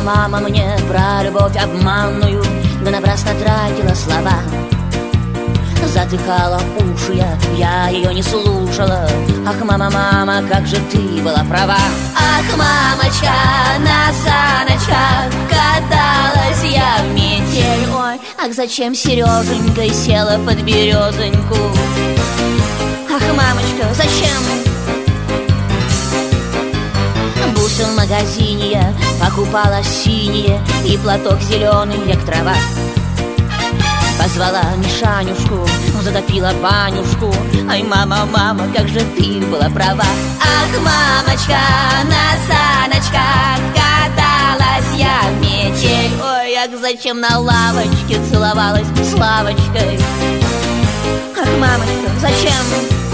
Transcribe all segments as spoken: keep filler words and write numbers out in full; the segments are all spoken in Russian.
мама, мама мне про любовь обманную, да напрасно тратила слова. Затыкала уши я, я ее не слушала. Ах, мама, мама, как же ты была права. Ах, мамочка, на саночках каталась я в метель. Ой, ах, зачем Сереженька села под березоньку? Ах, мамочка, зачем? Бусы в магазине я покупала синие и платок зеленый, як трава. Позвала Мишанюшку, затопила банюшку. Ай, мама, мама, как же ты была права. Ах, мамочка, на саночках каталась я в метель. Ой, ах, зачем на лавочке целовалась с Лавочкой? Ах, мамочка, зачем?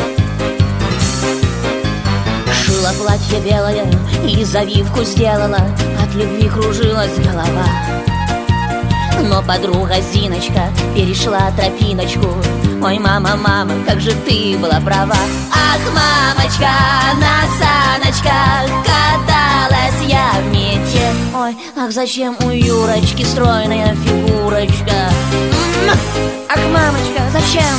Шила платье белое и завивку сделала, от любви кружилась голова. Но подруга Зиночка перешла тропиночку. Ой, мама, мама, как же ты была права. Ах, мамочка, на саночках каталась я в метель. Ой, ах, зачем у Юрочки стройная фигурочка? Ах, мамочка, зачем?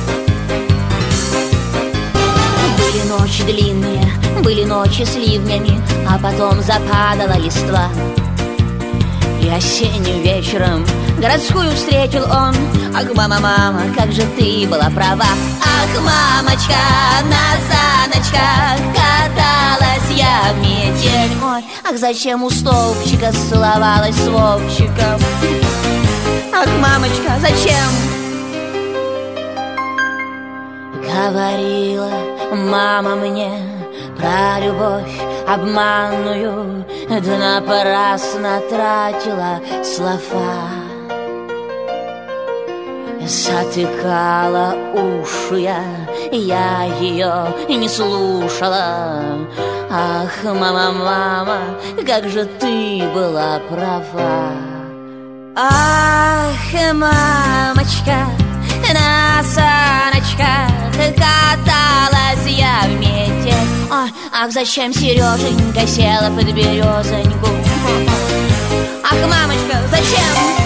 Были ночи длинные, были ночи с ливнями, а потом западала листва. И осенним вечером городскую встретил он. Ах, мама, мама, как же ты была права. Ах, мамочка, на саночках каталась я в метель. Ой, ах, зачем у столбчика целовалась с Вовчиком? Ах, мамочка, зачем? Говорила мама мне про любовь обманную, да напрасно тратила слова. Затыкала уши я, я ее не слушала. Ах, мама, мама, как же ты была права. Ах, мамочка, на саночках каталась я в метель. Ах, ах, зачем Сереженька села под березоньку? Ах, мамочка, зачем?